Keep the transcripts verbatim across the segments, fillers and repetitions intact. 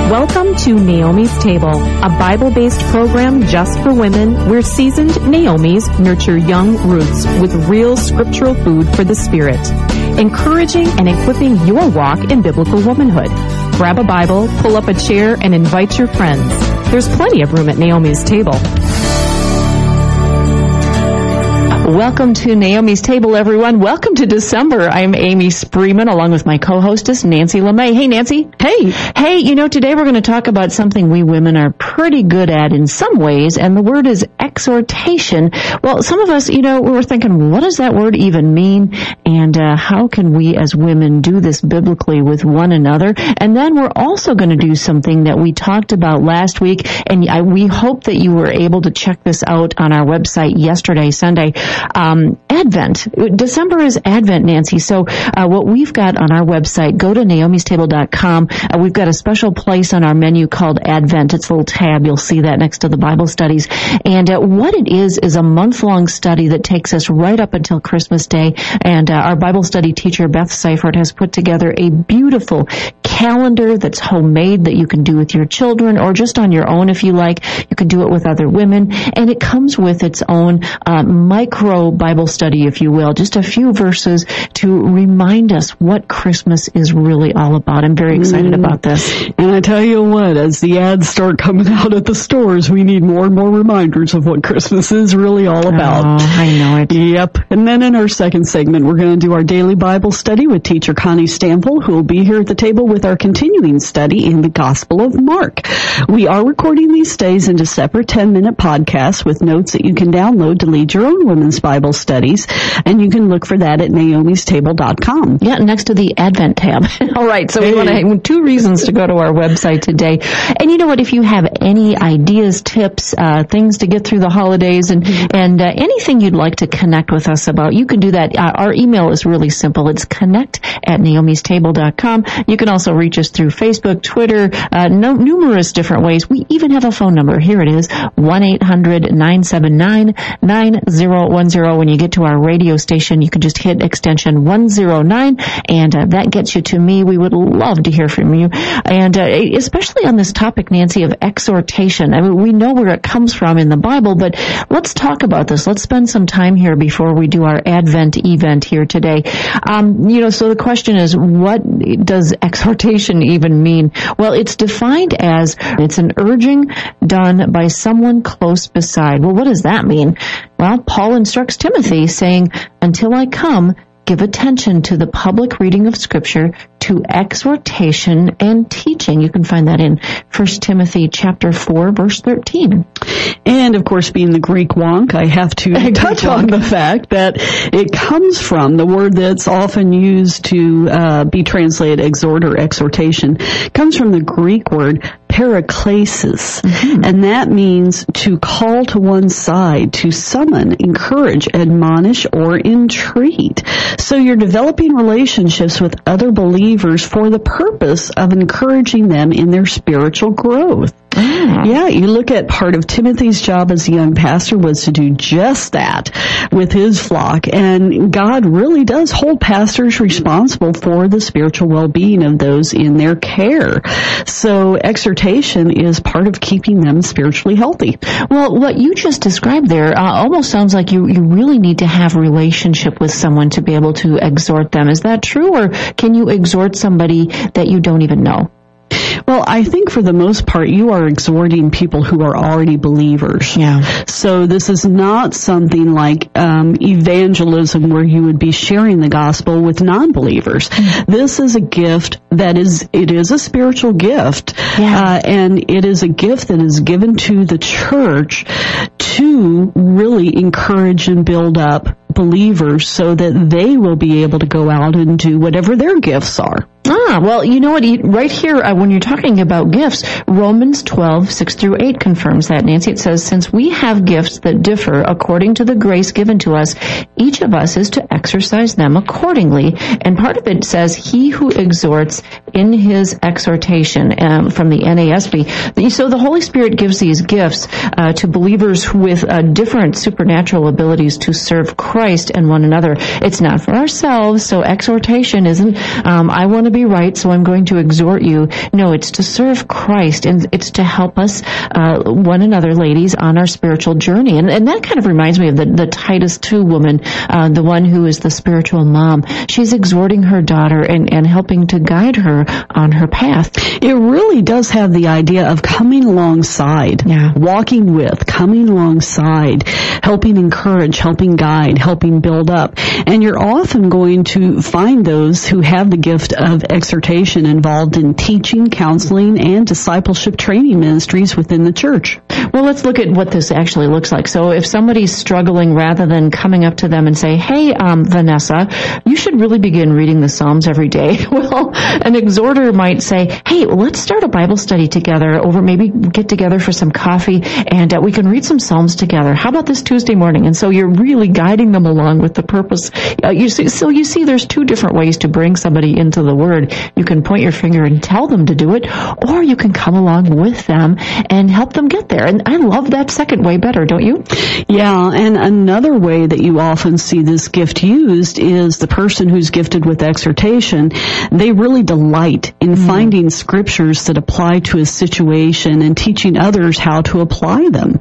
Welcome to Naomi's Table, a Bible-based program just for women where seasoned Naomis nurture young Ruths with real scriptural food for the spirit, encouraging and equipping your walk in biblical womanhood. Grab a Bible, pull up a chair, and invite your friends. There's plenty of room at Naomi's Table. Welcome to Naomi's Table, everyone. Welcome to December. I'm Amy Spreeman, along with my co-hostess, Nancy LeMay. Hey, Nancy. Hey. Hey, you know, today we're going to talk about something we women are pretty good at in some ways, and the word is exhortation. Well, some of us, you know, we were thinking, what does that word even mean? And uh, how can we as women do this biblically with one another? And then we're also going to do something that we talked about last week, and I, we hope that you were able to check this out on our website yesterday, Sunday. Um, Advent. December is Advent, Nancy. So uh, what we've got on our website, go to naomis table dot com. Uh, we've got a special place on our menu called Advent. It's a little tab. You'll see that next to the Bible studies. And uh, what it is is a month-long study that takes us right up until Christmas Day. And uh, our Bible study teacher, Beth Seifert, has put together a beautiful calendar that's homemade that you can do with your children or just on your own if you like. You can do it with other women. And it comes with its own uh, micro Bible study, if you will, just a few verses to remind us what Christmas is really all about. I'm very excited mm. about this. And I tell you what, as the ads start coming out at the stores, we need more and more reminders of what Christmas is really all about. Oh, I know it. Yep. And then in our second segment, we're going to do our daily Bible study with teacher Connie Stample, who will be here at the table with our continuing study in the Gospel of Mark. We are recording these days into separate ten-minute podcasts with notes that you can download to lead your own women's Bible studies, and you can look for that at naomis table dot com. Yeah, next to the Advent tab. All right, so hey. we want to two reasons to go to our website today. And you know what, if you have any ideas, tips, uh, things to get through the holidays, and, and uh, anything you'd like to connect with us about, you can do that. Uh, our email is really simple. It's connect at naomis table dot com. You can also reach us through Facebook, Twitter, uh, no, numerous different ways. We even have a phone number. Here it is, one eight hundred nine seven nine nine zero one zero. When you get to our radio station, you can just hit extension one oh nine, and uh, that gets you to me. We would love to hear from you, and uh, especially on this topic, Nancy, of exhortation. I mean, we know where it comes from in the Bible, but let's talk about this. Let's spend some time here before we do our Advent event here today. Um, you know, so the question is, what does exhortation even mean? Well, it's defined as it's an urging done by someone close beside. Well, what does that mean? Well, Paul instructs Timothy, saying, until I come, give attention to the public reading of Scripture, to exhortation and teaching. You can find that in First Timothy chapter four, verse thirteen. And, of course, being the Greek wonk, I have to touch on the fact that it comes from the word that's often used to uh, be translated exhort or exhortation, comes from the Greek word paraklesis, mm-hmm. and that means to call to one side, to summon, encourage, admonish, or entreat. So you're developing relationships with other believers for the purpose of encouraging them in their spiritual growth. Mm. Yeah, you look at part of Timothy's job as a young pastor was to do just that with his flock, and God really does hold pastors responsible for the spiritual well-being of those in their care. So exhortation is part of keeping them spiritually healthy. Well, what you just described there uh, almost sounds like you, you really need to have a relationship with someone to be able to exhort them. Is that true, or can you exhort somebody that you don't even know? Well, I think for the most part, you are exhorting people who are already believers. Yeah. So this is not something like um, evangelism where you would be sharing the gospel with non-believers. Mm-hmm. This is a gift that is, it is a spiritual gift. Yeah. Uh, and it is a gift that is given to the church to really encourage and build up believers so that they will be able to go out and do whatever their gifts are. Ah, well, you know what? Right here, uh, when you're talking about gifts, Romans twelve, six through eight confirms that, Nancy. It says, since we have gifts that differ according to the grace given to us, each of us is to exercise them accordingly. And part of it says, he who exhorts in his exhortation, um, from the N A S B. So the Holy Spirit gives these gifts uh, to believers with uh, different supernatural abilities to serve Christ and one another. It's not for ourselves, so exhortation isn't, um, I want to be be right, so I'm going to exhort you. No, it's to serve Christ, and it's to help us, uh, one another, ladies, on our spiritual journey. And, and that kind of reminds me of the, the Titus two woman, uh, the one who is the spiritual mom. She's exhorting her daughter and, and helping to guide her on her path. It really does have the idea of coming alongside, yeah. walking with, coming alongside, helping encourage, helping guide, helping build up. And you're often going to find those who have the gift of exhortation involved in teaching, counseling, and discipleship training ministries within the church. Well, let's look at what this actually looks like. So if somebody's struggling, rather than coming up to them and say, hey, um, Vanessa, you should really begin reading the Psalms every day. Well, an exhorter might say, hey, well, let's start a Bible study together over, maybe get together for some coffee, and uh, we can read some Psalms together. How about this Tuesday morning? And so you're really guiding them along with the purpose. Uh, you see, so you see there's two different ways to bring somebody into the Word. You can point your finger and tell them to do it, or you can come along with them and help them get there. And I love that second way better, don't you? Yeah, and another way that you often see this gift used is the person who's gifted with exhortation. They really delight in mm. finding scriptures that apply to a situation and teaching others how to apply them.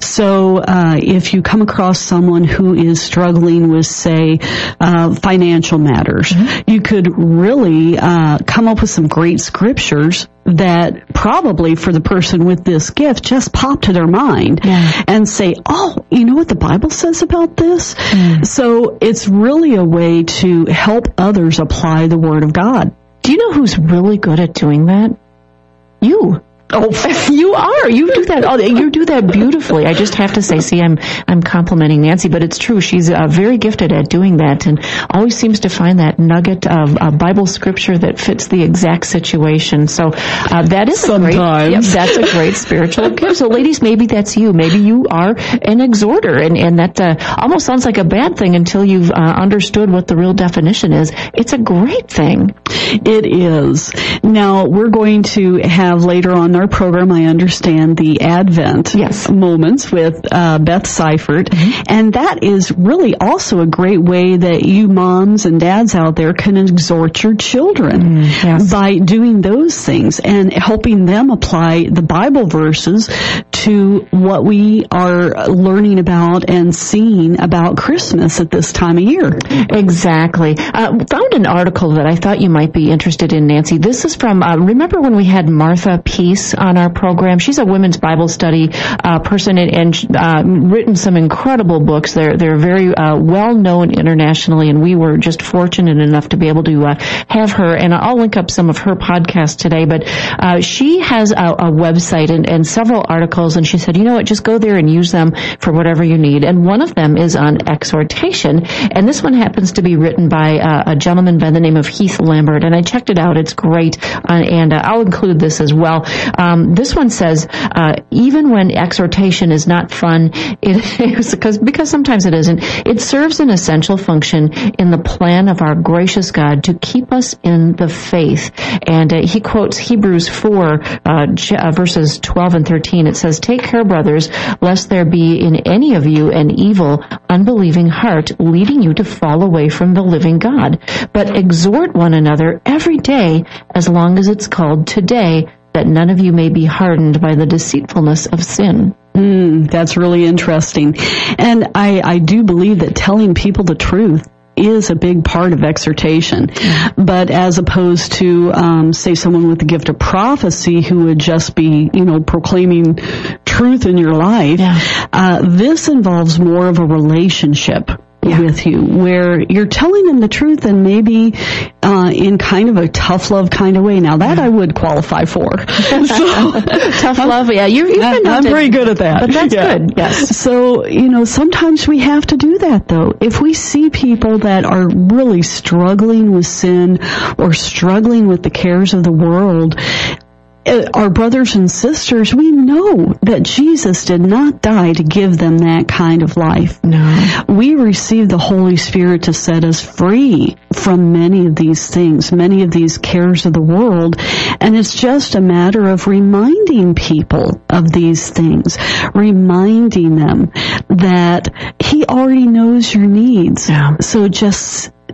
So uh, if you come across someone who is struggling with, say, uh, financial matters, mm-hmm. you could really uh, come up with some great scriptures that probably for the person with this gift just pop to their mind yeah. and say, oh, you know what the Bible says about this? Mm. So it's really a way to help others apply the Word of God. Do you know who's really good at doing that? You. Oh, you are. You do that. Oh, you do that beautifully. I just have to say, see, I'm I'm complimenting Nancy, but it's true. She's uh, very gifted at doing that, and always seems to find that nugget of uh, Bible scripture that fits the exact situation. So uh, that is sometimes. A great, yep, that's a great spiritual gift. So, ladies, maybe that's you. Maybe you are an exhorter, and and that uh, almost sounds like a bad thing until you've uh, understood what the real definition is. It's a great thing. It is. Now we're going to have later on our program, I understand, the Advent yes. moments with uh, Beth Seifert, mm-hmm. and that is really also a great way that you moms and dads out there can exhort your children mm, yes. by doing those things and helping them apply the Bible verses to what we are learning about and seeing about Christmas at this time of year. Exactly. Uh, found an article that I thought you might be interested in, Nancy. This is from, uh, remember when we had Martha Peace on our program? She's a women's Bible study uh, person and, and uh, written some incredible books. They're they're very uh, well known internationally, and we were just fortunate enough to be able to uh, have her. And I'll link up some of her podcasts today. But uh, she has a, a website and, and several articles, and she said, you know what, just go there and use them for whatever you need. And one of them is on exhortation, and this one happens to be written by uh, a gentleman by the name of Heath Lambert. And I checked it out; it's great, uh, and uh, I'll include this as well. Um, this one says, uh, even when exhortation is not fun, it is because, because sometimes it isn't, it serves an essential function in the plan of our gracious God to keep us in the faith. And uh, he quotes Hebrews four, uh, verses twelve and thirteen. It says, take care, brothers, lest there be in any of you an evil, unbelieving heart leading you to fall away from the living God. But exhort one another every day, as long as it's called today, that none of you may be hardened by the deceitfulness of sin. Mm, that's really interesting. And I, I do believe that telling people the truth is a big part of exhortation. But as opposed to, um, say, someone with the gift of prophecy who would just be, you know, proclaiming truth in your life, yeah. uh, this involves more of a relationship. Yeah. With you, where you're telling them the truth and maybe uh, in kind of a tough love kind of way. Now that I would qualify for. So, tough love, yeah. You're, you've been I'm pretty good at that. But that's yeah. good, yes. So, you know, sometimes we have to do that though. If we see people that are really struggling with sin or struggling with the cares of the world, our brothers and sisters, we know that Jesus did not die to give them that kind of life. No. We receive the Holy Spirit to set us free from many of these things, many of these cares of the world. And it's just a matter of reminding people of these things, reminding them that He already knows your needs. Yeah. So just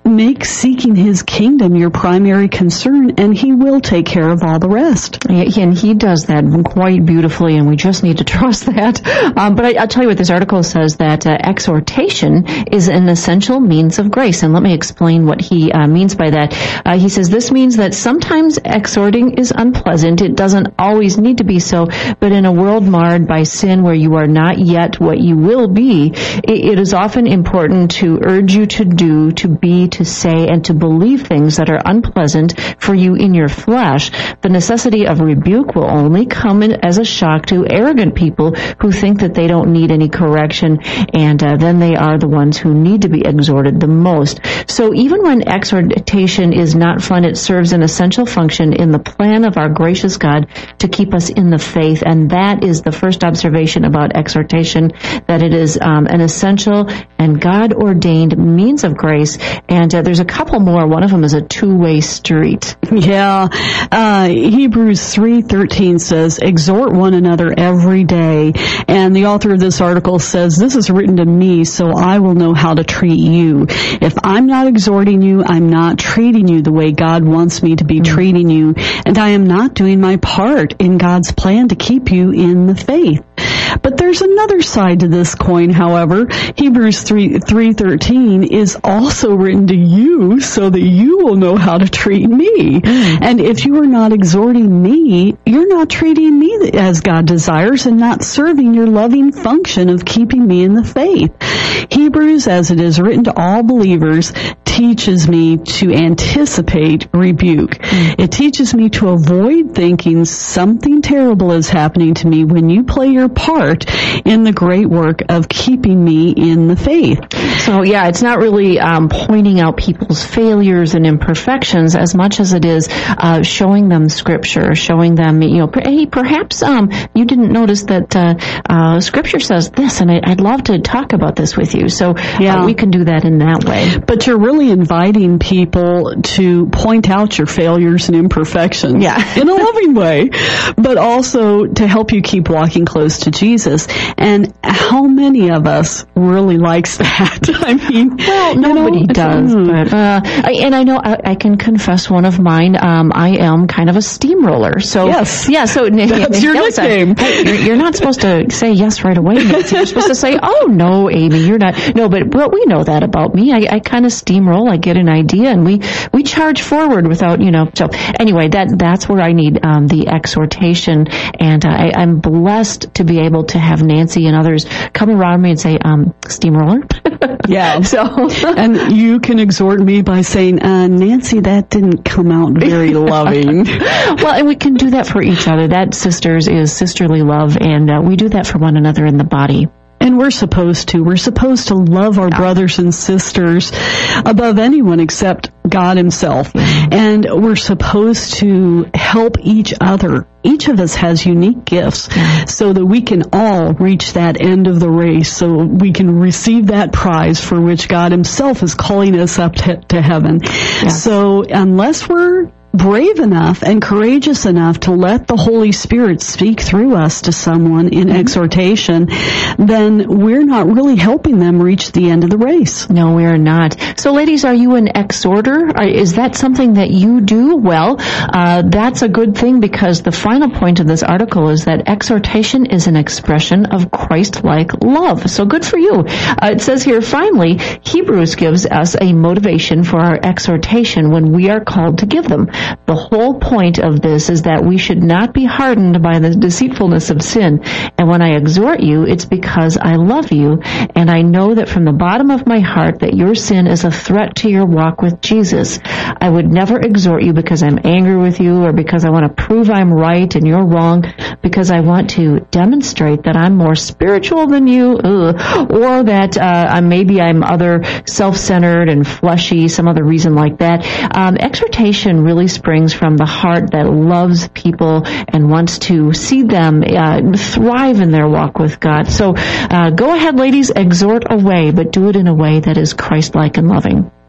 make seeking his kingdom your primary concern, and he will take care of all the rest. And he does that quite beautifully, and we just need to trust that. Um, but I, I'll tell you what, this article says that uh, exhortation is an essential means of grace. And let me explain what he uh, means by that. Uh, he says this means that sometimes exhorting is unpleasant. It doesn't always need to be so, but in a world marred by sin where you are not yet what you will be, it, it is often important to urge you to do, to be, to say, and to believe things that are unpleasant for you in your flesh. The necessity of rebuke will only come in as a shock to arrogant people who think that they don't need any correction, and uh, then they are the ones who need to be exhorted the most. So even when exhortation is not fun, it serves an essential function in the plan of our gracious God to keep us in the faith, and that is the first observation about exhortation, that it is um, an essential and God-ordained means of grace. And uh, there's a couple more. One of them is a two-way street. Yeah. Uh, Hebrews three thirteen says, exhort one another every day. And the author of this article says, this is written to me so I will know how to treat you. If I'm not exhorting you, I'm not treating you the way God wants me to be mm-hmm. treating you. And I am not doing my part in God's plan to keep you in the faith. But there's another side to this coin, however. Hebrews three thirteen is also written to you so that you will know how to treat me. Mm. And if you are not exhorting me, you're not treating me as God desires and not serving your loving function of keeping me in the faith. Hebrews, as it is written to all believers, teaches me to anticipate rebuke. Mm. It teaches me to avoid thinking something terrible is happening to me when you play your part in the great work of keeping me in the faith. So yeah, it's not really um, pointing out people's failures and imperfections as much as it is uh, showing them Scripture, showing them, you know, hey, perhaps um, you didn't notice that uh, uh, Scripture says this, and I, I'd love to talk about this with you. So yeah. uh, we can do that in that way. But you're really inviting people to point out your failures and imperfections yeah. in a loving way, but also to help you keep walking close to Jesus. And how many of us really likes that? I mean, well, nobody you know, does. But, uh, I, and I know I, I can confess one of mine. Um, I am kind of a steamroller. So yes, yeah. So that's your nickname. Hey, you're, you're not supposed to say yes right away, Nancy. You're supposed to say, "Oh no, Amy, you're not." No, but well, we know that about me. I, I kind of steamroll. I get an idea, and we we charge forward without, you know. So anyway, that that's where I need um, the exhortation, and uh, I, I'm blessed to be able to have Nancy and others come around me and say, um, "Steamroller." Yeah. So, and you can exhort me by saying, uh, Nancy, that didn't come out very loving. Well, and we can do that for each other. That, sisters, is sisterly love, and uh, we do that for one another in the body. And we're supposed to. We're supposed to love our brothers and sisters above anyone except God himself. And we're supposed to help each other. Each of us has unique gifts so that we can all reach that end of the race, so we can receive that prize for which God himself is calling us up to, to heaven. Yes. So unless we're brave enough and courageous enough to let the Holy Spirit speak through us to someone in mm-hmm. exhortation, then we're not really helping them reach the end of the race. No, we're not. So ladies, are you an exhorter? Is that something that you do? Well, uh, that's a good thing, because the final point of this article is that exhortation is an expression of Christ-like love. So good for you. Uh, it says here, finally, Hebrews gives us a motivation for our exhortation when we are called to give them. The whole point of this is that we should not be hardened by the deceitfulness of sin. And when I exhort you, it's because I love you, and I know that from the bottom of my heart that your sin is a threat to your walk with Jesus. I would never exhort you because I'm angry with you or because I want to prove I'm right and you're wrong, because I want to demonstrate that I'm more spiritual than you, ugh, or that uh, maybe I'm other self-centered and fleshy, some other reason like that. Um, exhortation really springs from the heart that loves people and wants to see them uh, thrive in their walk with God. So uh, go ahead, ladies, exhort away, but do it in a way that is Christ-like and loving.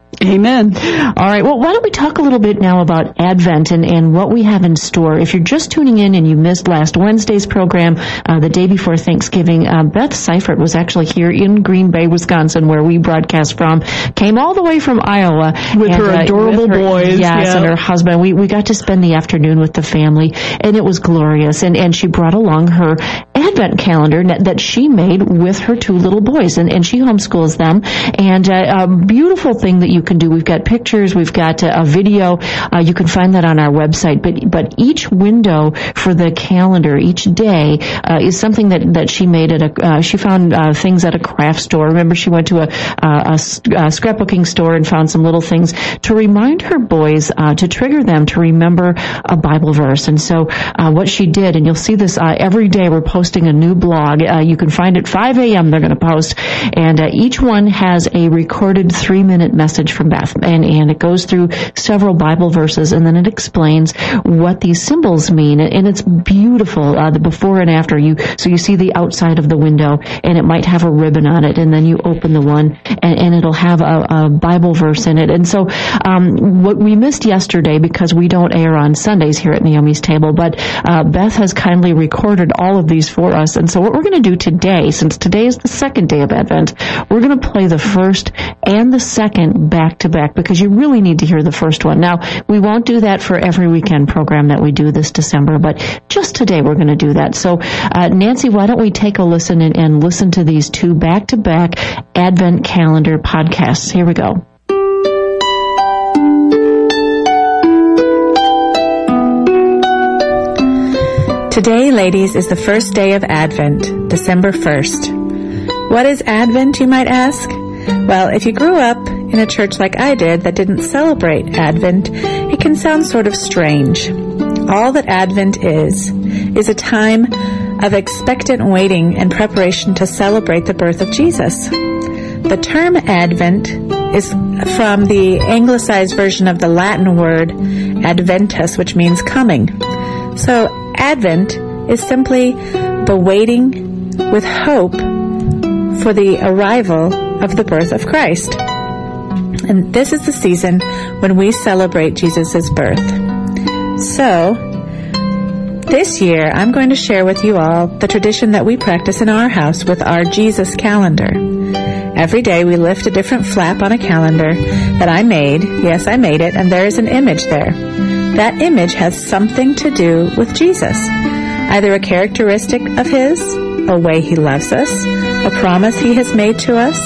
Amen. All right. Well, why don't we talk a little bit now about Advent and, and what we have in store. If you're just tuning in and you missed last Wednesday's program, uh, the day before Thanksgiving, uh, Beth Seifert was actually here in Green Bay, Wisconsin, where we broadcast from. Came all the way from Iowa. With and, her adorable uh, with her, boys. Yes, yeah. and her husband. We, we got to spend the afternoon with the family, and it was glorious. And, and she brought along her Advent calendar that she made with her two little boys, and, and she homeschools them. And uh, a beautiful thing that you can do. We've got pictures, we've got a, a video. Uh, you can find that on our website. But but each window for the calendar, each day, uh, is something that, that she made at a. Uh, she found uh, things at a craft store. Remember, she went to a, a, a scrapbooking store and found some little things to remind her boys, uh, to trigger them to remember a Bible verse. And so uh, what she did, and you'll see this uh, every day. We're posting a new blog. Uh, you can find it five a.m. They're going to post, and uh, each one has a recorded three-minute message from Beth. And, and it goes through several Bible verses, and then it explains what these symbols mean. And it's beautiful, uh, the before and after. You So you see the outside of the window, and it might have a ribbon on it, and then you open the one, and, and it'll have a, a Bible verse in it. And so um, what we missed yesterday, because we don't air on Sundays here at Naomi's Table, but uh, Beth has kindly recorded all of these for us. And so what we're going to do today, since today is the second day of Advent, we're going to play the first and the second back to back, because you really need to hear the first one. Now, we won't do that for every weekend program that we do this December, but just today we're going to do that. So, uh, Nancy, why don't we take a listen and, and listen to these two back-to-back Advent calendar podcasts. Here we go. Today, ladies, is the first day of Advent, December first. What is Advent, you might ask? Well, if you grew up in a church like I did that didn't celebrate Advent, it can sound sort of strange. All that Advent is, is a time of expectant waiting and preparation to celebrate the birth of Jesus. The term Advent is from the anglicized version of the Latin word adventus, which means coming. So Advent is simply the waiting with hope for the arrival of the birth of Christ. And this is the season when we celebrate Jesus' birth. So, this year I'm going to share with you all the tradition that we practice in our house with our Jesus calendar. Every day we lift a different flap on a calendar that I made. Yes, I made it, and there is an image there. That image has something to do with Jesus. Either a characteristic of His, a way He loves us, a promise He has made to us.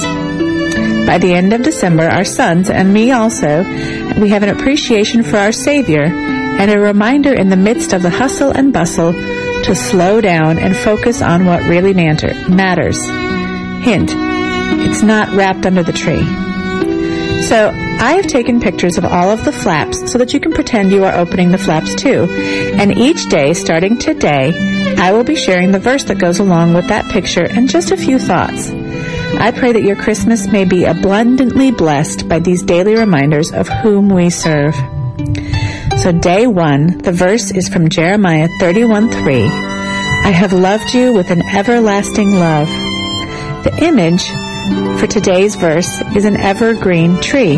By the end of December, our sons, and me also, we have an appreciation for our Savior and a reminder in the midst of the hustle and bustle to slow down and focus on what really matter, matters. Hint, it's not wrapped under the tree. So, I have taken pictures of all of the flaps so that you can pretend you are opening the flaps too. And each day, starting today, I will be sharing the verse that goes along with that picture and just a few thoughts. I pray that your Christmas may be abundantly blessed by these daily reminders of whom we serve. So day one, the verse is from Jeremiah thirty-one three. I have loved you with an everlasting love. The image for today's verse is an evergreen tree.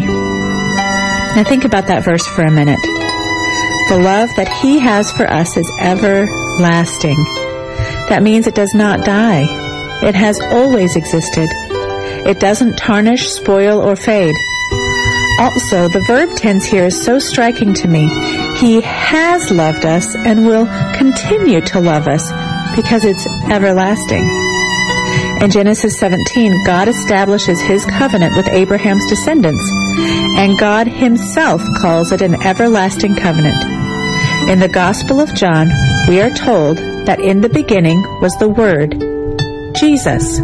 Now think about that verse for a minute. The love that He has for us is everlasting. That means it does not die. It has always existed. It doesn't tarnish, spoil, or fade. Also, the verb tense here is so striking to me. He has loved us and will continue to love us because it's everlasting. In Genesis seventeen, God establishes His covenant with Abraham's descendants, and God Himself calls it an everlasting covenant. In the Gospel of John, we are told that in the beginning was the Word, Jesus.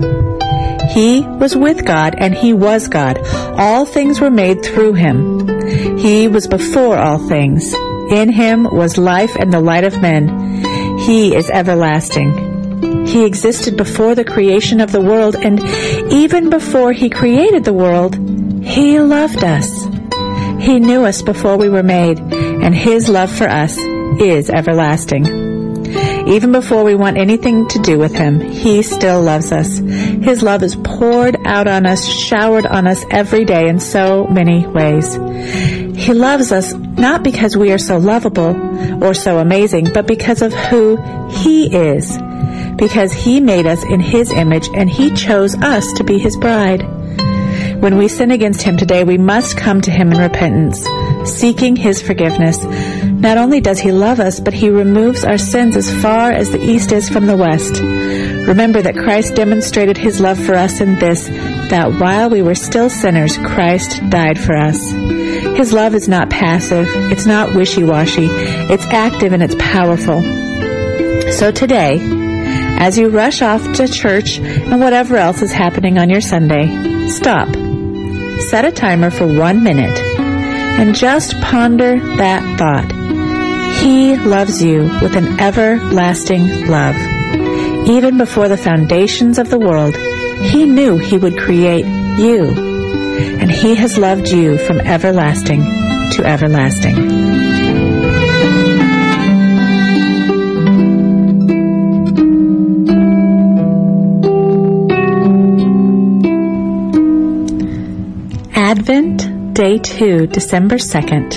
He was with God, and He was God. All things were made through Him. He was before all things. In Him was life and the light of men. He is everlasting. He existed before the creation of the world, and even before He created the world, He loved us. He knew us before we were made, and His love for us is everlasting. Even before we want anything to do with him, he still loves us. His love is poured out on us, showered on us every day in so many ways. He loves us not because we are so lovable or so amazing, but because of who he is. Because he made us in his image and he chose us to be his bride. When we sin against him today, we must come to him in repentance, seeking his forgiveness. Not only does he love us, but he removes our sins as far as the east is from the west. Remember that Christ demonstrated his love for us in this, that while we were still sinners, Christ died for us. His love is not passive, it's not wishy-washy, it's active and it's powerful. So today, as you rush off to church and whatever else is happening on your Sunday, stop. Set a timer for one minute and just ponder that thought. He loves you with an everlasting love. Even before the foundations of the world, he knew he would create you. And he has loved you from everlasting to everlasting. Advent, Day two, December second.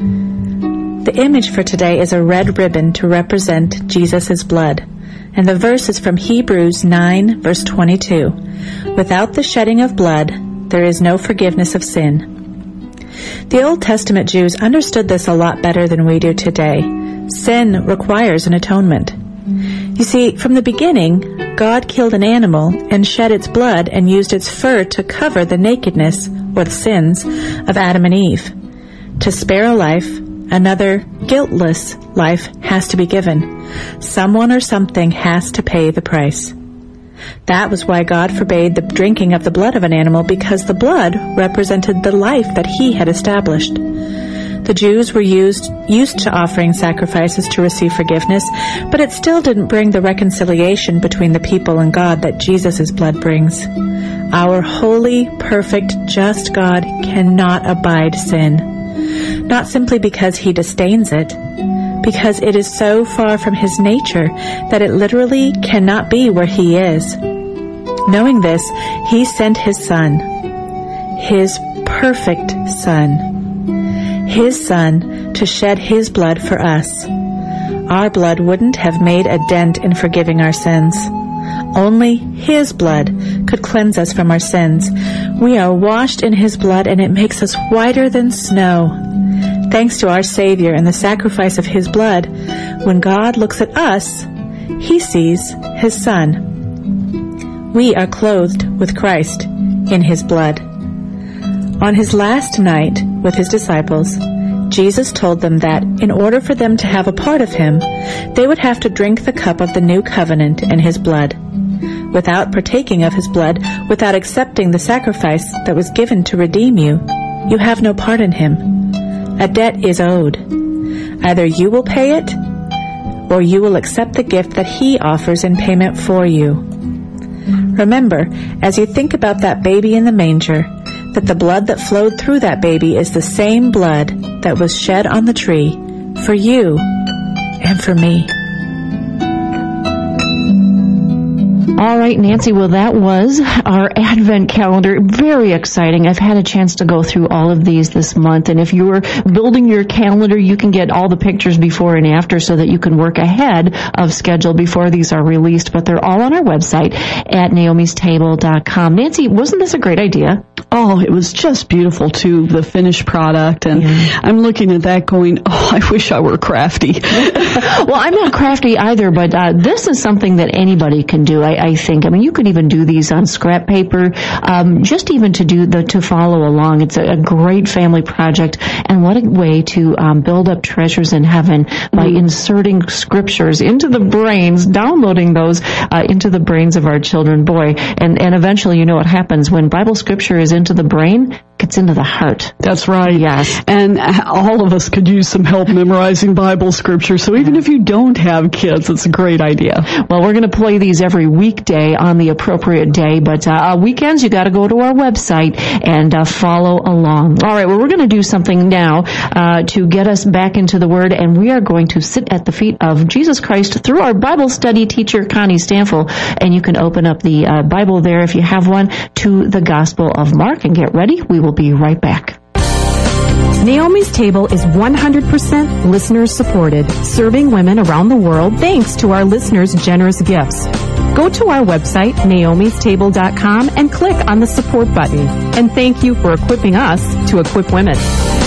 The image for today is a red ribbon to represent Jesus' blood, and the verse is from Hebrews nine, verse twenty-two. Without the shedding of blood, there is no forgiveness of sin. The Old Testament Jews understood this a lot better than we do today. Sin requires an atonement. You see, from the beginning, God killed an animal and shed its blood and used its fur to cover the nakedness or the sins of Adam and Eve. To spare a life, another guiltless life has to be given. Someone or something has to pay the price. That was why God forbade the drinking of the blood of an animal, because the blood represented the life that he had established. The Jews were used, used to offering sacrifices to receive forgiveness, but it still didn't bring the reconciliation between the people and God that Jesus' blood brings. Our holy, perfect, just God cannot abide sin. Not simply because he disdains it, because it is so far from his nature that it literally cannot be where he is. Knowing this, he sent his Son, his perfect Son, his Son to shed his blood for us. Our blood wouldn't have made a dent in forgiving our sins. Only his blood could cleanse us from our sins. We are washed in his blood, and it makes us whiter than snow. Thanks to our Savior and the sacrifice of his blood, when God looks at us, he sees his Son. We are clothed with Christ in his blood. On his last night with his disciples, Jesus told them that in order for them to have a part of him, they would have to drink the cup of the new covenant in his blood. Without partaking of his blood, without accepting the sacrifice that was given to redeem you, you have no part in him. A debt is owed. Either you will pay it, or you will accept the gift that he offers in payment for you. Remember, as you think about that baby in the manger, that the blood that flowed through that baby is the same blood that was shed on the tree for you and for me. All right, Nancy, well, that was our Advent calendar. Very exciting. I've had a chance to go through all of these this month, and if you're building your calendar, you can get all the pictures before and after so that you can work ahead of schedule before these are released, but they're all on our website at naomis table dot com. Nancy, wasn't this a great idea? Oh, it was just beautiful, too, the finished product, and yeah. I'm looking at that going, oh, I wish I were crafty. Well, I'm not crafty either, but uh, this is something that anybody can do, I, I think. I mean, you could even do these on scrap paper, um, just even to do the to follow along. It's a, a great family project, and what a way to um, build up treasures in heaven by mm. inserting scriptures into the brains, downloading those uh, into the brains of our children. Boy, and, and eventually, you know what happens when Bible scripture is into the brain. gets into the heart. That's right. Yes. And all of us could use some help memorizing Bible scripture. So even if you don't have kids, it's a great idea. Well, we're going to play these every weekday on the appropriate day, but uh, weekends you got to go to our website and uh, follow along. All right, well, we're going to do something now uh, to get us back into the Word, and we are going to sit at the feet of Jesus Christ through our Bible study teacher, Connie Stanfill, and you can open up the uh, Bible there if you have one to the Gospel of Mark and get ready. We will be right back. Naomi's Table is one hundred percent listener-supported, serving women around the world thanks to our listeners' generous gifts. Go to our website, naomis table dot com, and click on the support button. And thank you for equipping us to equip women.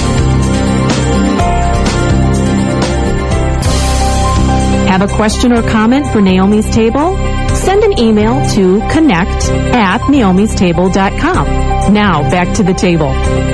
Have a question or comment for Naomi's Table? Send an email to connect at naomis table dot com. Now, back to the table.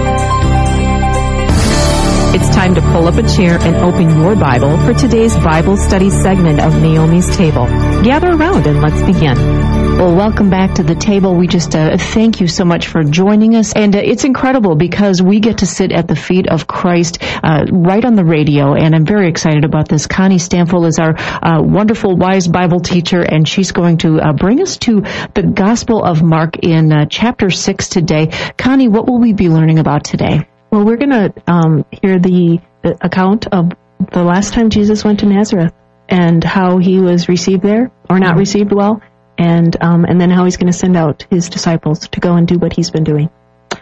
It's time to pull up a chair and open your Bible for today's Bible study segment of Naomi's Table. Gather around and let's begin. Well, welcome back to the table. We just uh, thank you so much for joining us. And uh, it's incredible because we get to sit at the feet of Christ uh, right on the radio. And I'm very excited about this. Connie Stanfill is our uh, wonderful, wise Bible teacher, and she's going to uh, bring us to the Gospel of Mark in uh, chapter six today. Connie, what will we be learning about today? Well, we're going to um, hear the, the account of the last time Jesus went to Nazareth and how he was received there, or not received well, and um, and then how he's going to send out his disciples to go and do what he's been doing.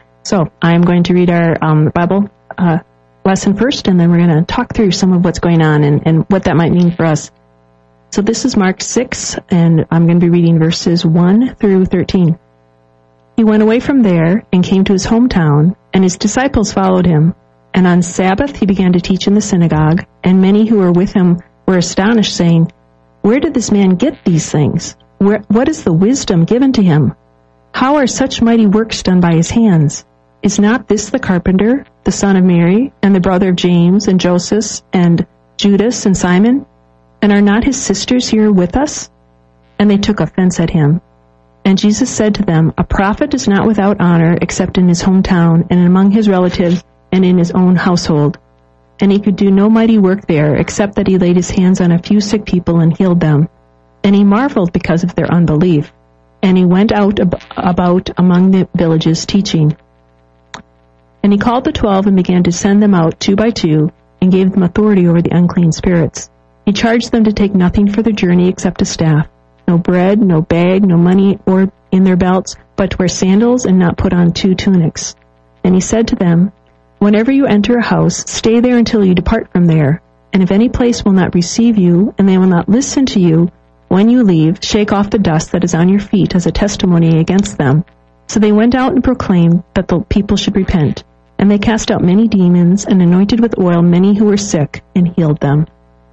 So I'm going to read our um, Bible uh, lesson first, and then we're going to talk through some of what's going on and, and what that might mean for us. So this is Mark six, and I'm going to be reading verses one through thirteen. He went away from there and came to his hometown, and his disciples followed him. And on Sabbath he began to teach in the synagogue, and many who were with him were astonished, saying, "Where did this man get these things? Where, what is the wisdom given to him? How are such mighty works done by his hands? Is not this the carpenter, the son of Mary, and the brother of James, and Joseph, and Judas, and Simon? And are not his sisters here with us?" And they took offense at him. And Jesus said to them, "A prophet is not without honor except in his hometown and among his relatives and in his own household." And he could do no mighty work there except that he laid his hands on a few sick people and healed them. And he marveled because of their unbelief. And he went out ab- about among the villages teaching. And he called the twelve and began to send them out two by two and gave them authority over the unclean spirits. He charged them to take nothing for their journey except a staff. No bread, no bag, no money or in their belts, but to wear sandals and not put on two tunics. And he said to them, "Whenever you enter a house, stay there until you depart from there. And if any place will not receive you, and they will not listen to you, when you leave, shake off the dust that is on your feet as a testimony against them." So they went out and proclaimed that the people should repent. And they cast out many demons and anointed with oil many who were sick and healed them.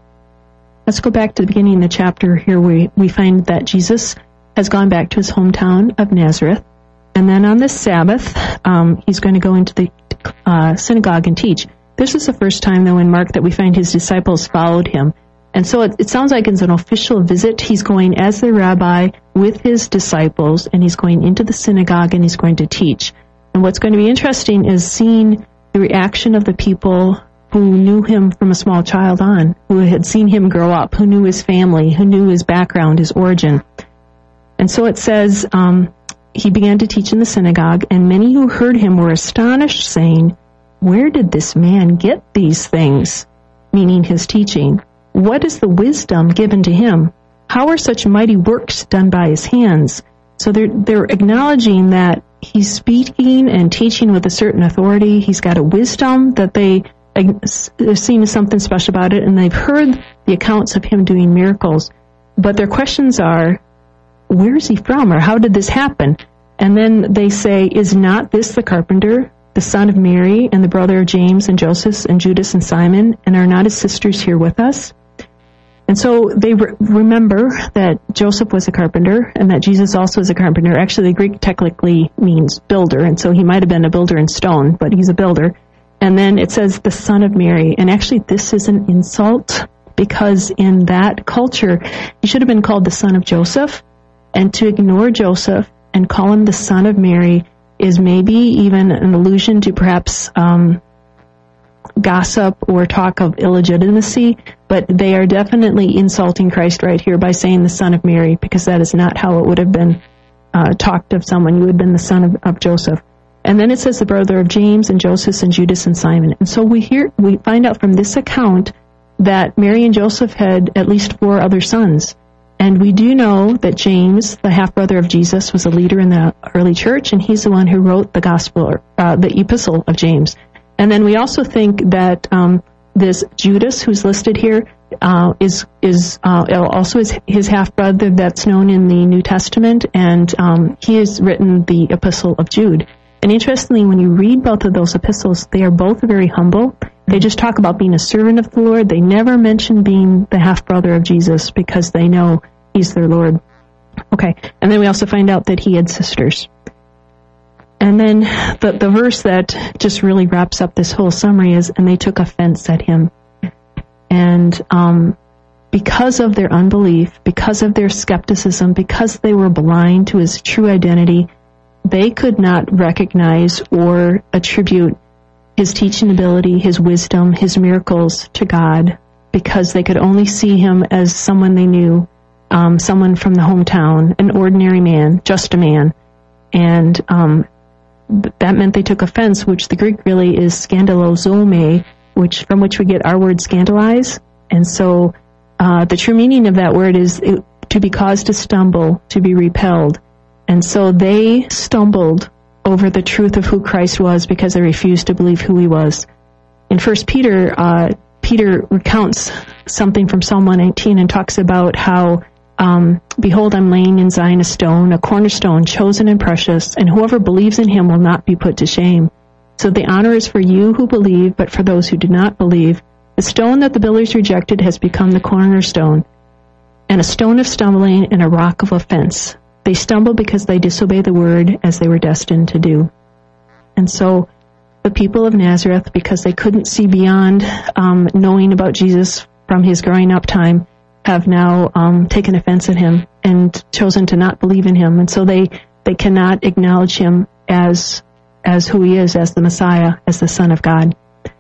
Let's go back to the beginning of the chapter. Here we, we find that Jesus has gone back to his hometown of Nazareth. And then on this Sabbath, um, he's going to go into the uh, synagogue and teach. This is the first time, though, in Mark that we find his disciples followed him. And so it, it sounds like it's an official visit. He's going as the rabbi with his disciples, and he's going into the synagogue and he's going to teach. And what's going to be interesting is seeing the reaction of the people who knew him from a small child on, who had seen him grow up, who knew his family, who knew his background, his origin. And so it says, um, he began to teach in the synagogue, and many who heard him were astonished, saying, "Where did this man get these things?" Meaning his teaching. "What is the wisdom given to him? How are such mighty works done by his hands?" So they're, they're acknowledging that he's speaking and teaching with a certain authority. He's got a wisdom that they they're seeing something special about it, and they've heard the accounts of him doing miracles. But their questions are, where is he from, or how did this happen? And then they say, "Is not this the carpenter, the son of Mary, and the brother of James, and Joseph, and Judas, and Simon? And are not his sisters here with us?" And so they re- remember that Joseph was a carpenter, and that Jesus also is a carpenter. Actually, the Greek technically means builder, and so he might have been a builder in stone, but he's a builder. And then it says the son of Mary. And actually this is an insult, because in that culture, he should have been called the son of Joseph. And to ignore Joseph and call him the son of Mary is maybe even an allusion to perhaps um, gossip or talk of illegitimacy, but they are definitely insulting Christ right here by saying the son of Mary, because that is not how it would have been uh, talked of someone. You would have been the son of, of Joseph. And then it says the brother of James and Joseph and Judas and Simon. And so we hear, we find out from this account that Mary and Joseph had at least four other sons. And we do know that James, the half-brother of Jesus, was a leader in the early church, and he's the one who wrote the gospel, uh, the epistle of James. And then we also think that um, this Judas, who's listed here, uh, is is uh, also his, his half-brother that's known in the New Testament, and um, he has written the epistle of Jude. And interestingly, when you read both of those epistles, they are both very humble. They just talk about being a servant of the Lord. They never mention being the half-brother of Jesus because they know he's their Lord. Okay, and then we also find out that he had sisters. And then the, the verse that just really wraps up this whole summary is, and they took offense at him. And um, because of their unbelief, because of their skepticism, because they were blind to his true identity, they could not recognize or attribute his teaching ability, his wisdom, his miracles to God, because they could only see him as someone they knew, um, someone from the hometown, an ordinary man, just a man. And um, that meant they took offense, which the Greek really is scandalozome, which from which we get our word scandalize. And so uh, the true meaning of that word is it, to be caused to stumble, to be repelled. And so they stumbled over the truth of who Christ was because they refused to believe who he was. In First Peter, uh, Peter recounts something from Psalm one nineteen and talks about how, um, behold, I'm laying in Zion a stone, a cornerstone, chosen and precious, and whoever believes in him will not be put to shame. So the honor is for you who believe, but for those who do not believe, the stone that the builders rejected has become the cornerstone, and a stone of stumbling and a rock of offense. They stumble because they disobey the word as they were destined to do. And so the people of Nazareth, because they couldn't see beyond um, knowing about Jesus from his growing up time, have now um, taken offense at him and chosen to not believe in him. And so they, they cannot acknowledge him as as who he is, as the Messiah, as the Son of God.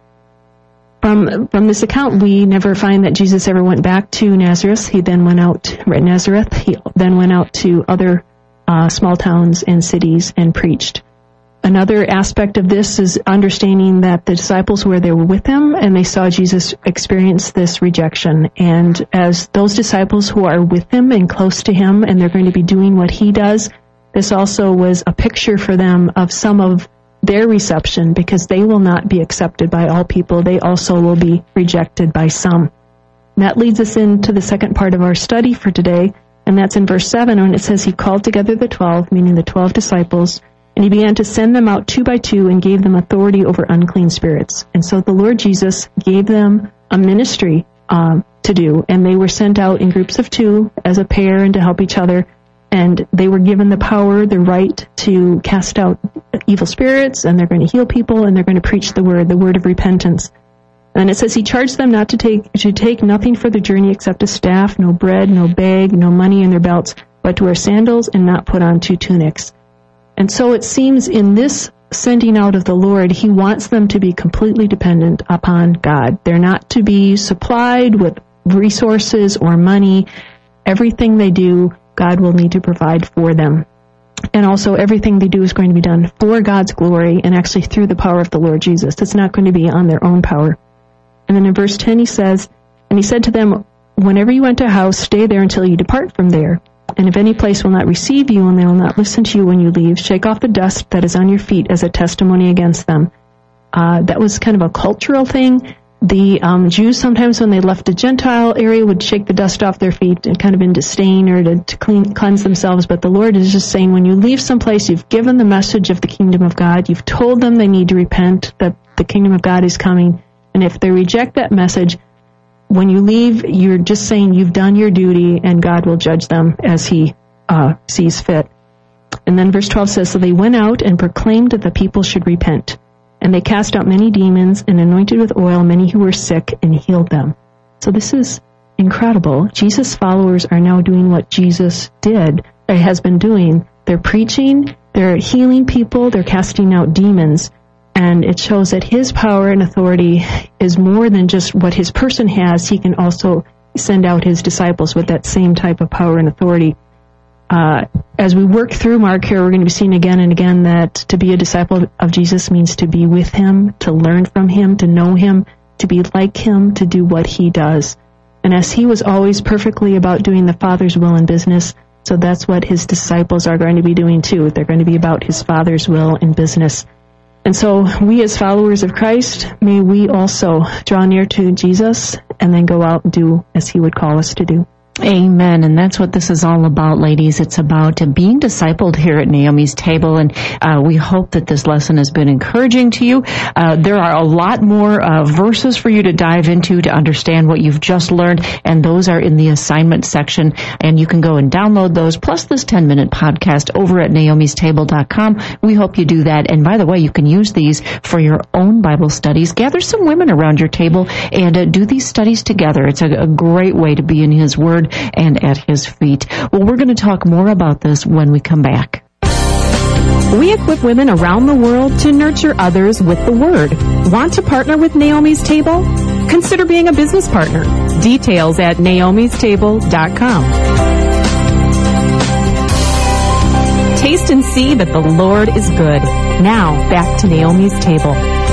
From from this account, we never find that Jesus ever went back to Nazareth. He then went out, right, Nazareth. He then went out to other uh, small towns and cities and preached. Another aspect of this is understanding that the disciples were there with him, and they saw Jesus experience this rejection. And as those disciples who are with him and close to him, and they're going to be doing what he does, this also was a picture for them of some of their reception, because they will not be accepted by all people. They also will be rejected by some. And that leads us into the second part of our study for today, and that's in verse seven, when it says he called together the twelve, meaning the twelve disciples, and he began to send them out two by two and gave them authority over unclean spirits. And so the Lord Jesus gave them a ministry um, to do, and they were sent out in groups of two as a pair and to help each other. And they were given the power, the right to cast out evil spirits, and they're going to heal people, and they're going to preach the word, the word of repentance. And it says he charged them not to take to take nothing for the journey except a staff, no bread, no bag, no money in their belts, but to wear sandals and not put on two tunics. And so it seems in this sending out of the Lord, he wants them to be completely dependent upon God. They're not to be supplied with resources or money. Everything they do, God will need to provide for them. And also everything they do is going to be done for God's glory and actually through the power of the Lord Jesus. It's not going to be on their own power. And then in verse ten he says, and he said to them, whenever you enter a house, stay there until you depart from there. And if any place will not receive you and they will not listen to you when you leave, shake off the dust that is on your feet as a testimony against them. Uh, that was kind of a cultural thing. The um, Jews sometimes when they left a Gentile area would shake the dust off their feet and kind of in disdain or to, to clean, cleanse themselves. But the Lord is just saying when you leave someplace, you've given the message of the kingdom of God. You've told them they need to repent, that the kingdom of God is coming. And if they reject that message, when you leave, you're just saying you've done your duty and God will judge them as he uh, sees fit. And then verse twelve says, so they went out and proclaimed that the people should repent. And they cast out many demons and anointed with oil many who were sick and healed them. So this is incredible. Jesus' followers are now doing what Jesus did, or has been doing. they're preaching, they're healing people, they're casting out demons. And it shows that his power and authority is more than just what his person has. He can also send out his disciples with that same type of power and authority. Uh, as we work through Mark here, we're going to be seeing again and again that to be a disciple of Jesus means to be with him, to learn from him, to know him, to be like him, to do what he does. And as he was always perfectly about doing the Father's will in business, so that's what his disciples are going to be doing too. They're going to be about his Father's will in business. And so we as followers of Christ, may we also draw near to Jesus and then go out and do as he would call us to do. Amen. And that's what this is all about, ladies. It's about uh, being discipled here at Naomi's Table. And uh, we hope that this lesson has been encouraging to you. Uh, there are a lot more uh, verses for you to dive into to understand what you've just learned. And those are in the assignment section. And you can go and download those, plus this ten-minute podcast over at naomis table dot com. We hope you do that. And by the way, you can use these for your own Bible studies. Gather some women around your table and uh, do these studies together. It's a, a great way to be in his Word and at his feet. Well, we're going to talk more about this when we come back. We equip women around the world to nurture others with the Word. Want to partner with Naomi's Table? Consider being a business partner. Details at naomis table dot com. Taste and see that the Lord is good. Now, back to Naomi's Table.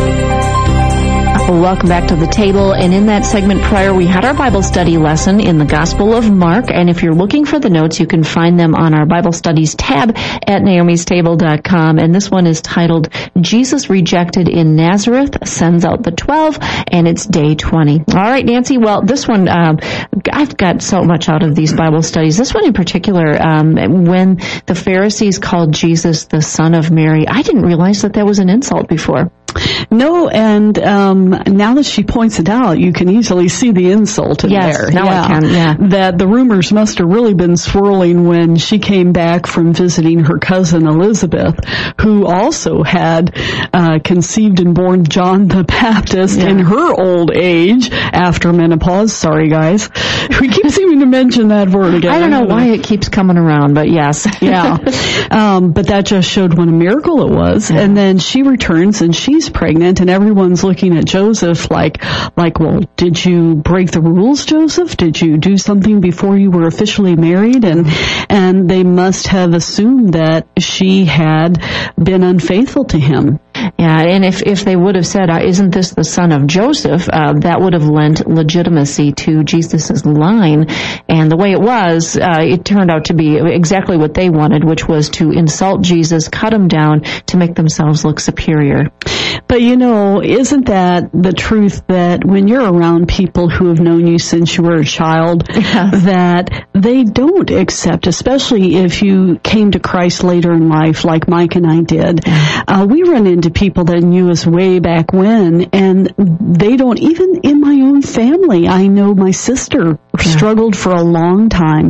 Well, welcome back to the table. And in that segment prior, we had our Bible study lesson in the Gospel of Mark. And if you're looking for the notes, you can find them on our Bible Studies tab at naomis table dot com. And this one is titled, Jesus Rejected in Nazareth Sends Out the Twelve, and it's day twenty. All right, Nancy. Well, this one, um, I've got so much out of these Bible studies. This one in particular, um, when the Pharisees called Jesus the Son of Mary, I didn't realize that that was an insult before. No, and um, now that she points it out, you can easily see the insult in yes, there. Now yeah. I can, yeah. That the rumors must have really been swirling when she came back from visiting her cousin Elizabeth, who also had uh, conceived and born John the Baptist yeah. in her old age after menopause. Sorry, guys. We keep seeming to mention that word again. I don't know why it keeps coming around, but yes. yeah. Um, but that just showed what a miracle it was. Yeah. And then she returns and she's pregnant, and everyone's looking at Joseph like, like, well, did you break the rules, Joseph? Did you do something before you were officially married? And and they must have assumed that she had been unfaithful to him. Yeah, and if, if they would have said, uh, isn't this the son of Joseph, uh, that would have lent legitimacy to Jesus' line. And the way it was, uh, it turned out to be exactly what they wanted, which was to insult Jesus, cut him down to make themselves look superior. But, you know, isn't that the truth that when you're around people who have known you since you were a child, yeah. that they don't accept, especially if you came to Christ later in life like Mike and I did. Uh, we run into people that knew us way back when, and they don't, even in my own family, I know my sister yeah. struggled for a long time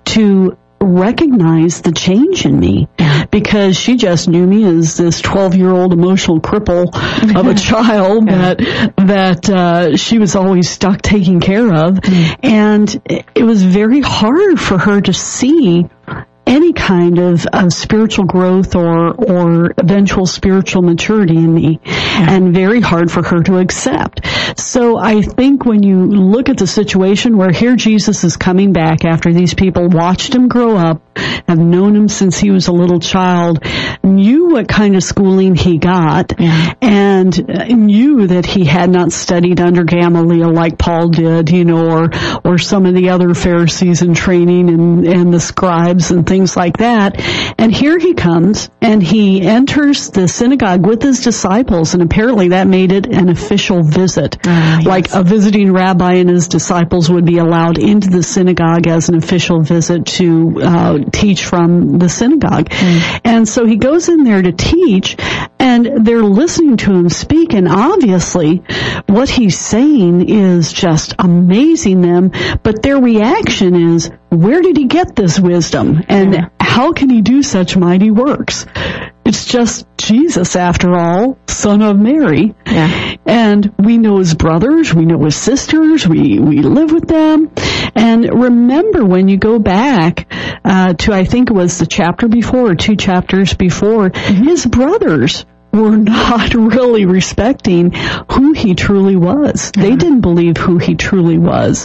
to recognize the change in me because she just knew me as this twelve-year-old emotional cripple of a child yeah. that that uh, she was always stuck taking care of. Mm. And it was very hard for her to see any kind of, of spiritual growth or or eventual spiritual maturity in me, yeah. and very hard for her to accept. So I think when you look at the situation where here Jesus is coming back after these people watched him grow up, have known him since he was a little child, knew what kind of schooling he got, yeah. and knew that he had not studied under Gamaliel like Paul did, you know, or or some of the other Pharisees in training and, and the scribes and things like that. And here he comes, and he enters the synagogue with his disciples, and apparently that made it an official visit. Uh, yes. Like a visiting rabbi and his disciples would be allowed into the synagogue as an official visit to uh, teach from the synagogue. Mm. And so he goes in there to teach, and they're listening to him speak, and obviously what he's saying is just amazing them, but their reaction is, where did he get this wisdom? And yeah. how can he do such mighty works? It's just Jesus, after all, son of Mary. Yeah. And we know his brothers, we know his sisters, we, we live with them. And remember, when you go back uh, to, I think it was the chapter before or two chapters before, mm-hmm. his brothers were not really respecting who he truly was. They didn't believe who he truly was.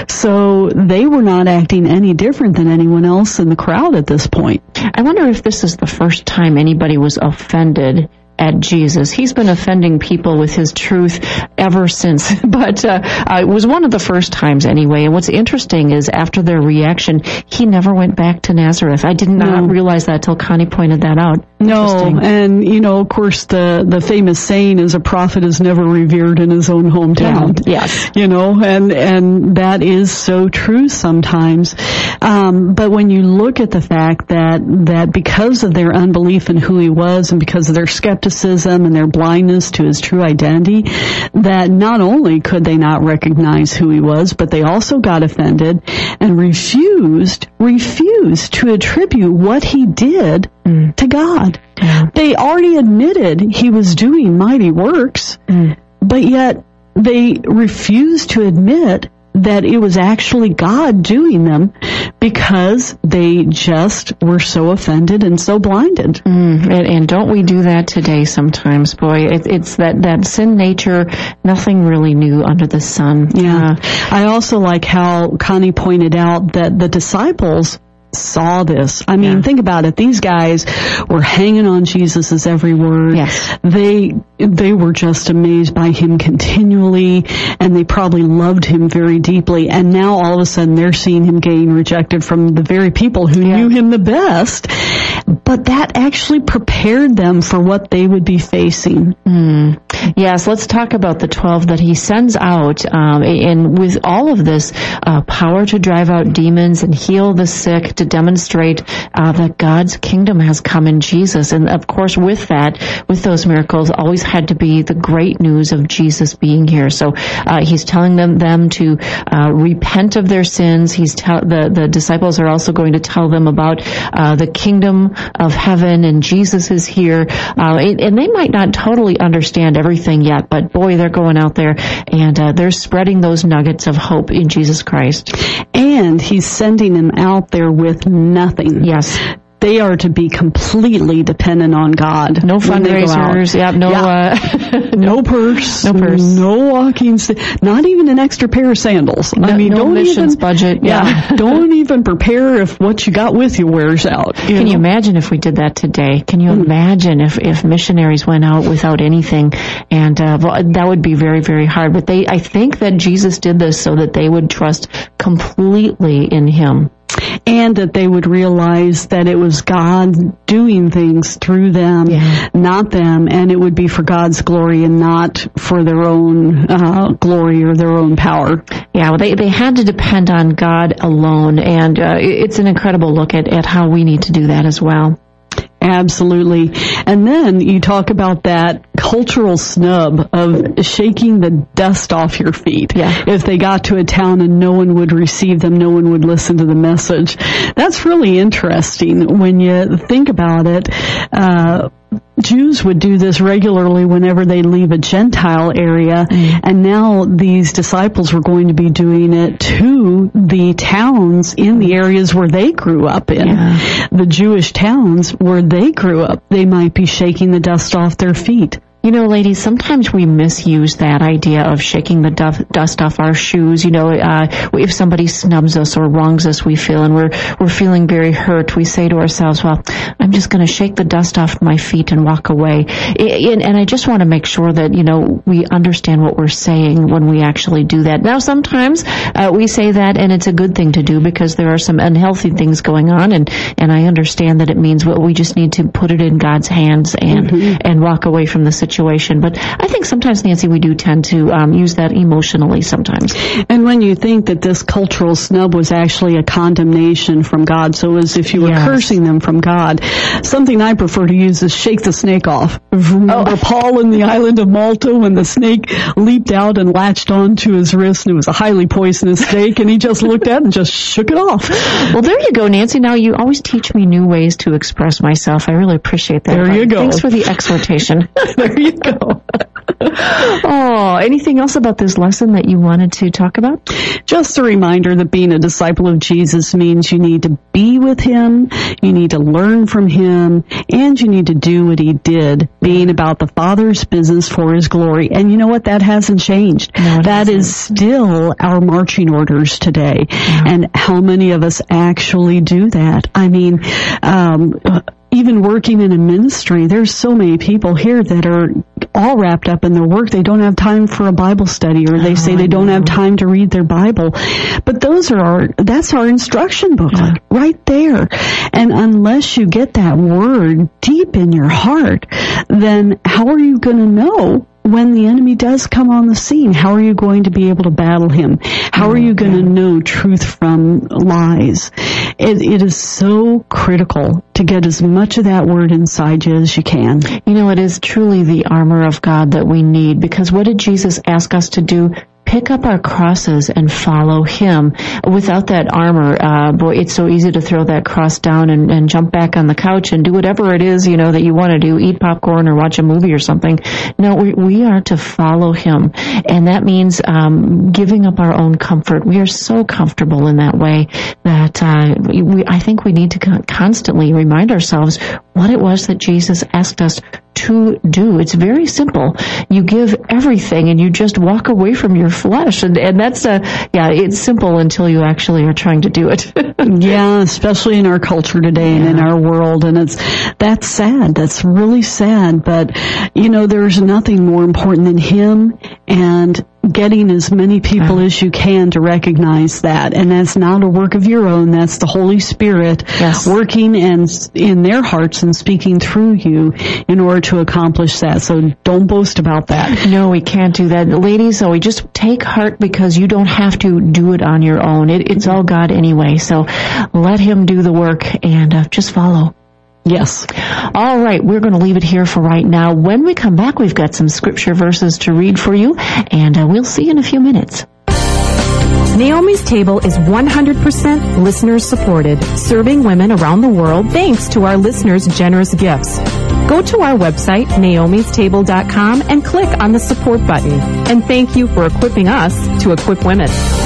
So they were not acting any different than anyone else in the crowd at this point. I wonder if this is the first time anybody was offended at Jesus. He's been offending people with his truth ever since, but uh, uh, it was one of the first times anyway. And what's interesting is after their reaction, he never went back to Nazareth. I did not no. realize that till Connie pointed that out. No, and you know, of course, the the famous saying is a prophet is never revered in his own hometown. Yeah. Yes, you know, and and that is so true sometimes. Um, but when you look at the fact that that because of their unbelief in who he was, and because of their skepticism and their blindness to his true identity, that not only could they not recognize who he was, but they also got offended and refused refused to attribute what he did mm. to God. Yeah. They already admitted he was doing mighty works, mm. but yet they refused to admit that it was actually God doing them because they just were so offended and so blinded. Mm, and, and don't we do that today sometimes, boy? It, it's that, that sin nature, nothing really new under the sun. Yeah. Uh, I also like how Connie pointed out that the disciples saw this. I mean, yeah. think about it. These guys were hanging on Jesus' every word. Yes. They they were just amazed by him continually, and they probably loved him very deeply. And now all of a sudden they're seeing him getting rejected from the very people who yeah. knew him the best. But that actually prepared them for what they would be facing. Mm. Yes, let's talk about the twelve that he sends out, um, and with all of this uh, power to drive out demons and heal the sick, to demonstrate uh, that God's kingdom has come in Jesus. And of course, with that, with those miracles, always had to be the great news of Jesus being here. So uh, he's telling them them to uh, repent of their sins. He's tell the the disciples are also going to tell them about uh, the kingdom of heaven, and Jesus is here. Uh, and, and they might not totally understand everything yet, but boy, they're going out there and uh, they're spreading those nuggets of hope in Jesus Christ. And he's sending them out there with nothing. Yes. They are to be completely dependent on God. No fundraisers. Yeah, no, yeah. Uh, no purse. No purse. No walking stick. Not even an extra pair of sandals. No, I mean, no don't missions even, budget. Yeah. yeah don't even prepare if what you got with you wears out. You Can know? you imagine if we did that today? Can you mm. imagine if, if missionaries went out without anything? And uh, that would be very, very hard. But they, I think that Jesus did this so that they would trust completely in him. And that they would realize that it was God doing things through them, yeah. not them, and it would be for God's glory and not for their own uh, glory or their own power. Yeah, well, they, they had to depend on God alone, and uh, it's an incredible look at, at how we need to do that as well. Absolutely. And then you talk about that cultural snub of shaking the dust off your feet. Yeah. If they got to a town and no one would receive them, no one would listen to the message. That's really interesting when you think about it. Uh, Jews would do this regularly whenever they leave a Gentile area, mm. and now these disciples were going to be doing it to the towns in the areas where they grew up in. Yeah. The Jewish towns where they grew up, they might be shaking the dust off their feet. You know, ladies, sometimes we misuse that idea of shaking the duff, dust off our shoes. You know, uh, if somebody snubs us or wrongs us, we feel, and we're, we're feeling very hurt, we say to ourselves, well, I'm just going to shake the dust off my feet and walk away. And, and I just want to make sure that, you know, we understand what we're saying when we actually do that. Now, sometimes uh, we say that, and it's a good thing to do because there are some unhealthy things going on, and, and I understand that it means well, we just need to put it in God's hands and, mm-hmm. and walk away from the situation. Situation. But I think sometimes, Nancy, we do tend to um, use that emotionally sometimes. And when you think that this cultural snub was actually a condemnation from God, so as if you were yes. cursing them from God, something I prefer to use is shake the snake off. Remember oh. Paul in the island of Malta when the snake leaped out and latched onto his wrist, and it was a highly poisonous snake, and he just looked at it and just shook it off. Well, there you go, Nancy. Now you always teach me new ways to express myself. I really appreciate that. There you go. Thanks for the exhortation. There you go. Oh, anything else about this lesson that you wanted to talk about? Just a reminder that being a disciple of Jesus means you need to be with him, you need to learn from him, and you need to do what he did, being about the Father's business for his glory. And you know what? That hasn't changed. No, that hasn't. is still our marching orders today. Yeah. And how many of us actually do that? I mean, um, even working in a ministry, there's so many people here that are all wrapped up in their work. They don't have time for a Bible study, or they oh, say they don't have time to read their Bible. But those are our, that's our instruction booklet yeah. right there. And unless you get that word deep in your heart, then how are you going to know when the enemy does come on the scene? How are you going to be able to battle him? How are you going to know truth from lies? It, it is so critical to get as much of that word inside you as you can. You know, it is truly the armor of God that we need, because what did Jesus ask us to do? Pick up our crosses and follow him. Without that armor, uh, boy, it's so easy to throw that cross down and, and jump back on the couch and do whatever it is, you know, that you want to do, eat popcorn or watch a movie or something. No, we, we are to follow him. And that means, um, giving up our own comfort. We are so comfortable in that way that, uh, we, I think we need to con- constantly remind ourselves what it was that Jesus asked us to do. It's very simple. You give everything and you just walk away from your flesh. And, and that's, uh, yeah, it's simple until you actually are trying to do it. Yeah, especially in our culture today and yeah. in our world. And it's, that's sad. That's really sad. But, you know, there's nothing more important than him and getting as many people uh, as you can to recognize that. And that's not a work of your own. That's the Holy Spirit yes. working and in their hearts and speaking through you in order to accomplish that. So don't boast about that. No, we can't do that. Ladies, so we just take heart, because you don't have to do it on your own. It, it's all God anyway. So let him do the work and uh, just follow. Yes. All right, we're going to leave it here for right now. When we come back, we've got some scripture verses to read for you, and uh, we'll see you in a few minutes. Naomi's Table is one hundred percent listeners supported, serving women around the world thanks to our listeners' generous gifts. Go to our website, naomis table dot com, and click on the support button. And thank you for equipping us to equip women.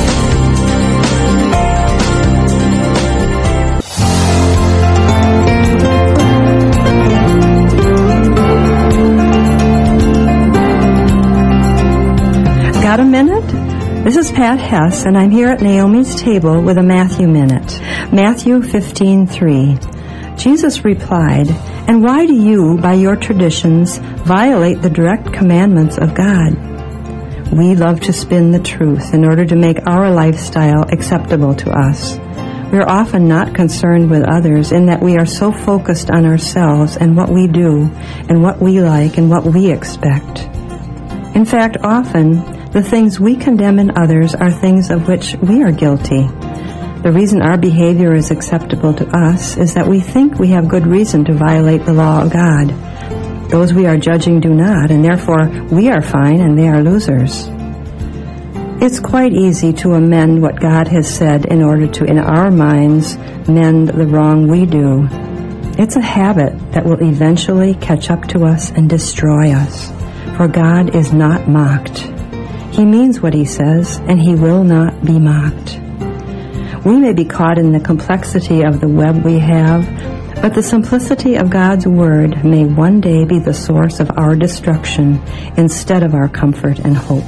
Got a minute? This is Pat Hess, and I'm here at Naomi's Table with a Matthew Minute. Matthew fifteen three. Jesus replied, "And why do you, by your traditions, violate the direct commandments of God?" We love to spin the truth in order to make our lifestyle acceptable to us. We are often not concerned with others in that we are so focused on ourselves and what we do and what we like and what we expect. In fact, often, the things we condemn in others are things of which we are guilty. The reason our behavior is acceptable to us is that we think we have good reason to violate the law of God. Those we are judging do not, and therefore we are fine and they are losers. It's quite easy to amend what God has said in order to, in our minds, mend the wrong we do. It's a habit that will eventually catch up to us and destroy us, for God is not mocked. He means what he says, and he will not be mocked. We may be caught in the complexity of the web we have, but the simplicity of God's word may one day be the source of our destruction instead of our comfort and hope.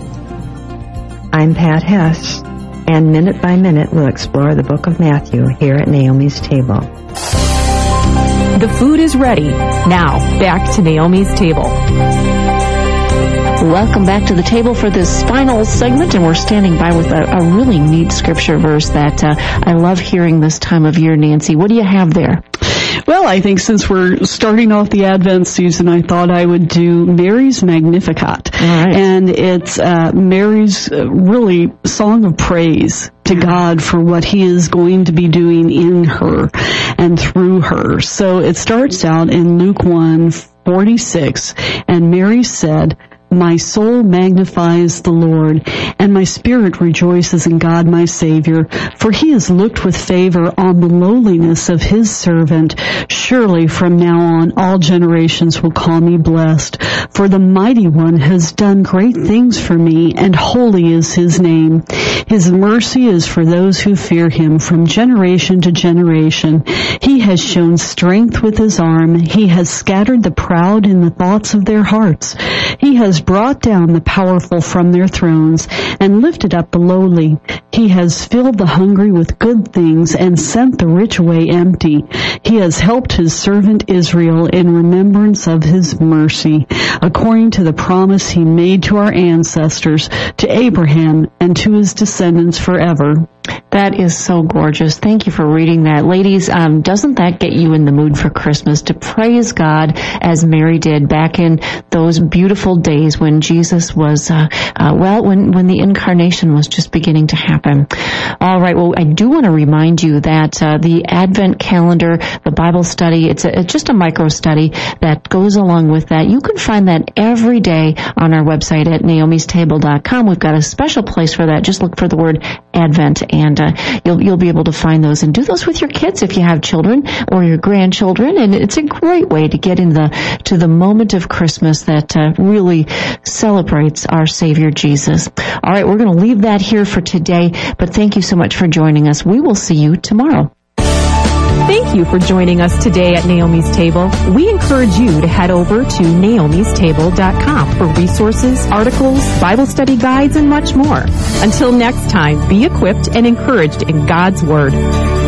I'm Pat Hess, and minute by minute we'll explore the book of Matthew here at Naomi's Table. The food is ready. Now, back to Naomi's Table. Welcome back to the table for this final segment, and we're standing by with a, a really neat scripture verse that uh, I love hearing this time of year. Nancy, what do you have there? Well, I think since we're starting off the Advent season, I thought I would do Mary's Magnificat. All right. And it's uh, Mary's uh, really song of praise to God for what he is going to be doing in her and through her. So it starts out in Luke one forty-six, and Mary said, "My soul magnifies the Lord, and my spirit rejoices in God my Savior, for he has looked with favor on the lowliness of his servant. Surely from now on all generations will call me blessed, For the Mighty One has done great things for me, and holy is his name. His mercy is for those who fear him from generation to generation. He has shown strength with his arm. He has scattered the proud in the thoughts of their hearts. He has brought down the powerful from their thrones and lifted up the lowly. He has filled the hungry with good things and sent the rich away empty. He has helped his servant Israel in remembrance of his mercy, according to the promise he made to our ancestors, to Abraham and to his descendants forever. That is so gorgeous. Thank you for reading that. Ladies, um, doesn't that get you in the mood for Christmas, to praise God as Mary did back in those beautiful days when Jesus was, uh, uh, well, when, when the incarnation was just beginning to happen. All right. Well, I do want to remind you that uh, the Advent calendar, the Bible study, it's, a, it's just a micro study that goes along with that. You can find that every day on our website at naomis table dot com. We've got a special place for that. Just look for the word Advent, and uh, you'll you'll be able to find those and do those with your kids if you have children or your grandchildren. And it's a great way to get into the to the moment of Christmas that uh, really celebrates our Savior Jesus. All right, we're going to leave that here for today, but thank you so much for joining us. We will see you tomorrow. Thank you for joining us today at Naomi's Table. We encourage you to head over to naomis table dot com for resources, articles, Bible study guides, and much more. Until next time, be equipped and encouraged in God's Word.